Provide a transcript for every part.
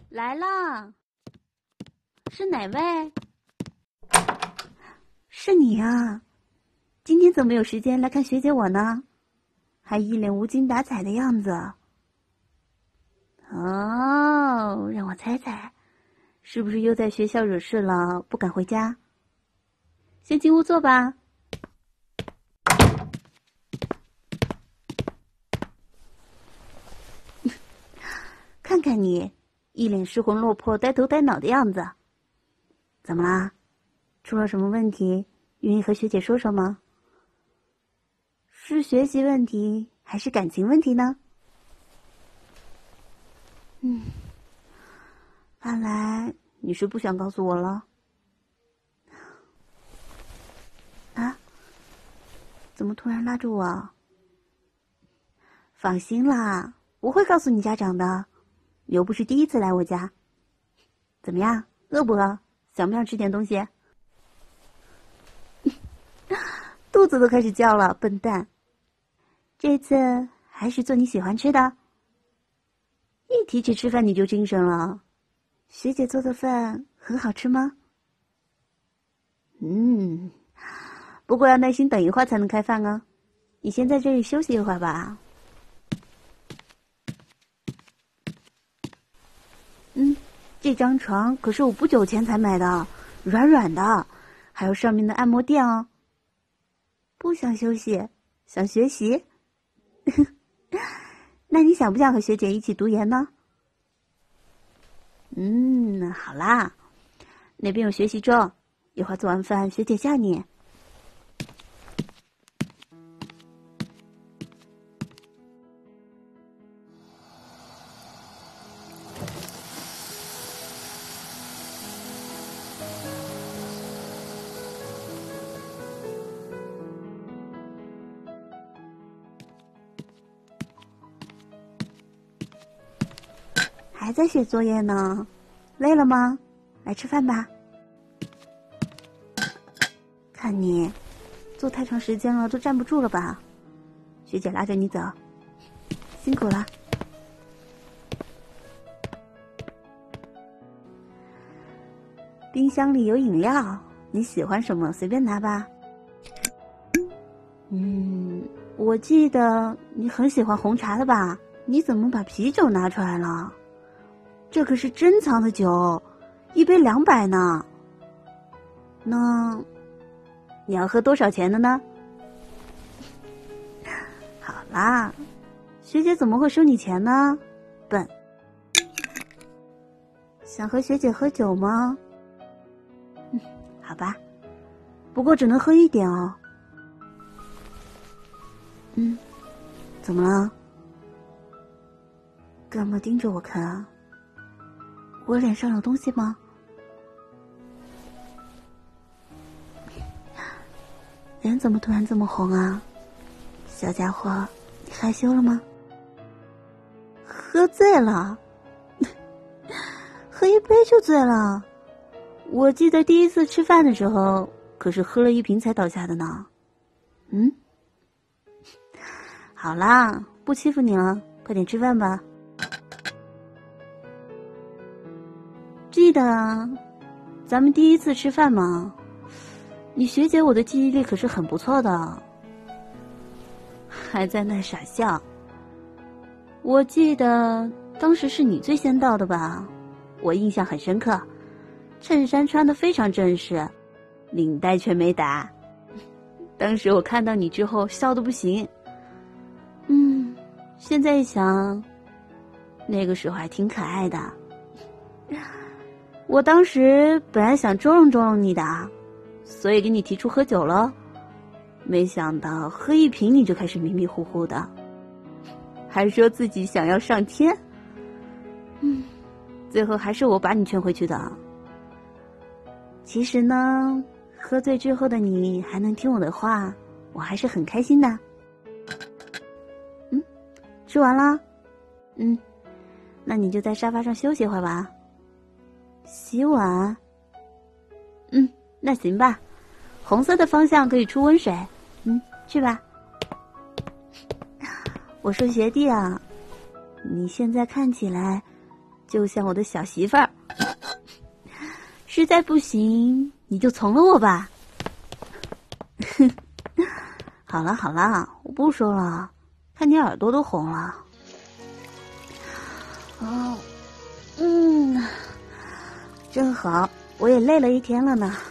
来了，是哪位？ 是你啊！今天怎么有时间来看学姐我呢？还一脸无精打采的样子。哦，让我猜猜，是不是又在学校惹事了，不敢回家？先进屋坐吧。看看你，一脸失魂落魄、呆头呆脑的样子。怎么啦？出了什么问题？愿意和学姐说说吗？是学习问题还是感情问题呢？看来你是不想告诉我了。啊？怎么突然拉住我？放心啦，不会告诉你家长的。你又不是第一次来我家。怎么样，饿不饿？想不想吃点东西？肚子都开始叫了，笨蛋。这次还是做你喜欢吃的。一提起吃饭你就精神了。学姐做的饭很好吃吗？不过要耐心等一会儿才能开饭啊。你先在这里休息一会儿吧。这张床可是我不久前才买的，软软的，还有上面的按摩垫哦。不想休息，想学习。那你想不想和学姐一起读研呢？好啦，那边有学习桌，一会儿做完饭学姐叫你。还在写作业呢，累了吗？来吃饭吧。看你坐太长时间了，都站不住了吧？学姐拉着你走，辛苦了。冰箱里有饮料，你喜欢什么随便拿吧。我记得你很喜欢红茶的吧？你怎么把啤酒拿出来了？这可是珍藏的酒，一杯200呢。那你要喝多少钱的呢？好啦，学姐怎么会收你钱呢？笨。想和学姐喝酒吗？好吧，不过只能喝1点哦。怎么了？干嘛盯着我看啊？我脸上有东西吗？脸怎么突然这么红啊？小家伙，你害羞了吗？喝醉了？喝1杯就醉了？我记得第一次吃饭的时候，可是喝了1瓶才倒下的呢。好啦，不欺负你了，快点吃饭吧。记得啊，咱们第一次吃饭嘛。你学姐我的记忆力可是很不错的，还在那傻笑。我记得当时是你最先到的吧，我印象很深刻。衬衫穿得非常正式，领带却没打。当时我看到你之后笑得不行。现在一想，那个时候还挺可爱的。我当时本来想捉弄捉弄你的，所以给你提出喝酒了。没想到喝1瓶你就开始迷迷糊糊的，还说自己想要上天。最后还是我把你劝回去的。其实呢，喝醉之后的你还能听我的话，我还是很开心的。吃完了？那你就在沙发上休息会儿吧。洗碗？那行吧。红色的方向可以出温水。去吧。我说学弟啊，你现在看起来就像我的小媳妇儿。实在不行，你就从了我吧。好了好了，我不说了，看你耳朵都红了。哦，真好，我也累了一天了呢。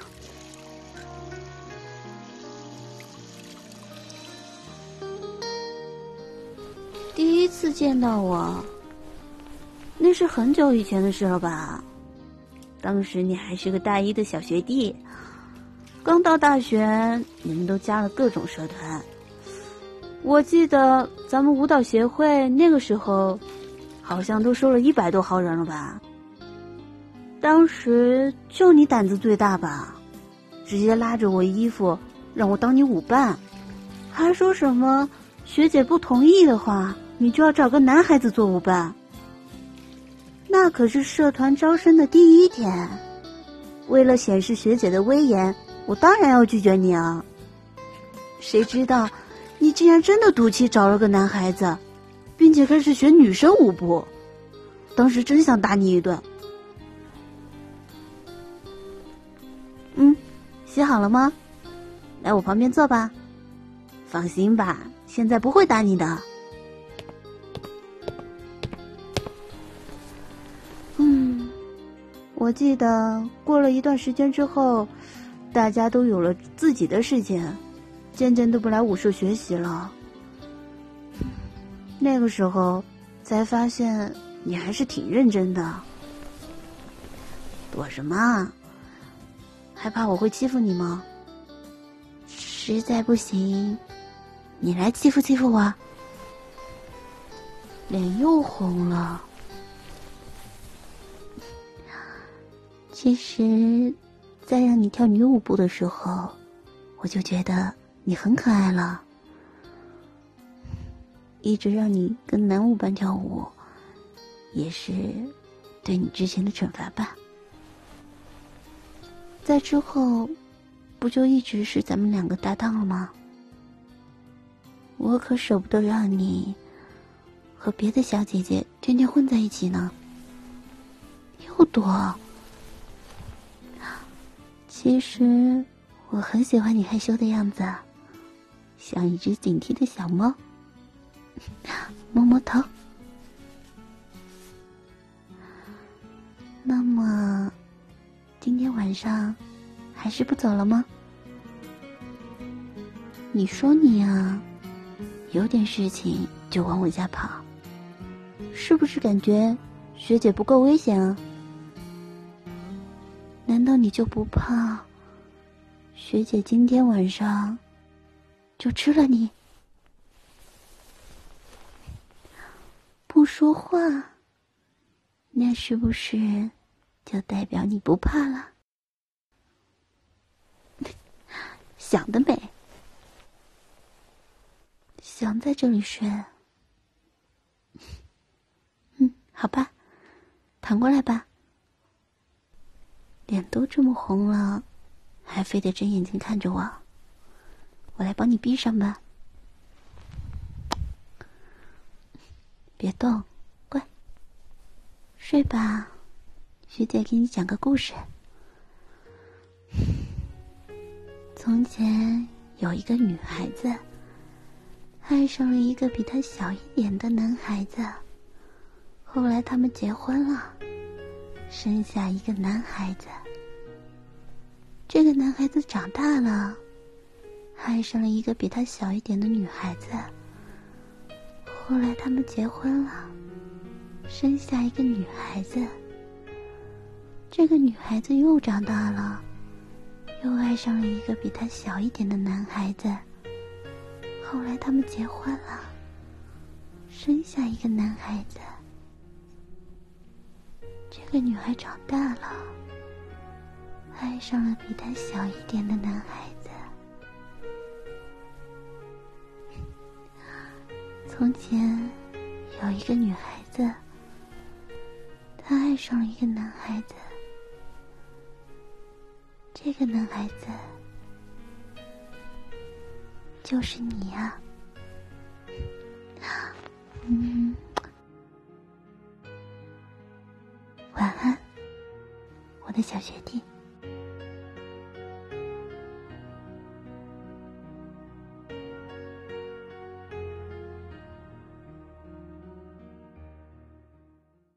第一次见到我，那是很久以前的事了吧？当时你还是个大一的小学弟，刚到大学，你们都加了各种社团。我记得咱们舞蹈协会那个时候，好像都收了100多号人了吧？当时就你胆子最大吧，直接拉着我衣服让我当你舞伴，还说什么学姐不同意的话，你就要找个男孩子做舞伴。那可是社团招生的第1天，为了显示学姐的威严，我当然要拒绝你啊。谁知道你竟然真的赌气找了个男孩子，并且开始学女生舞步，当时真想打你一顿。洗好了吗？来我旁边坐吧。放心吧，现在不会打你的。我记得过了一段时间之后，大家都有了自己的事情，渐渐都不来舞社学习了。那个时候才发现你还是挺认真的。躲什么？害怕我会欺负你吗？实在不行，你来欺负欺负我。脸又红了。其实，在让你跳女舞步的时候，我就觉得你很可爱了。一直让你跟男舞伴跳舞，也是对你之前的惩罚吧。在之后，不就一直是咱们2个搭档了吗？我可舍不得让你和别的小姐姐天天混在一起呢。又躲。其实我很喜欢你害羞的样子，像一只警惕的小猫。摸摸头。那么今天晚上还是不走了吗？你说你啊，有点事情就往我家跑，是不是感觉学姐不够危险啊？难道你就不怕学姐今天晚上就吃了你？不说话，那是不是就代表你不怕了？想得美。想在这里睡。好吧，躺过来吧。脸都这么红了，还非得睁眼睛看着我，我来帮你闭上吧。别动，乖，睡吧。学姐给你讲个故事。从前有一个女孩子，爱上了一个比她小一点的男孩子，后来他们结婚了，生下一个男孩子。这个男孩子长大了，爱上了一个比他小一点的女孩子，后来他们结婚了，生下一个女孩子。这个女孩子又长大了，又爱上了一个比她小一点的男孩子，后来他们结婚了，生下一个男孩子。这个女孩长大了，爱上了比她小一点的男孩子。从前有一个女孩子，她爱上了一个男孩子。这个男孩子就是你啊。 晚安，我的小学弟。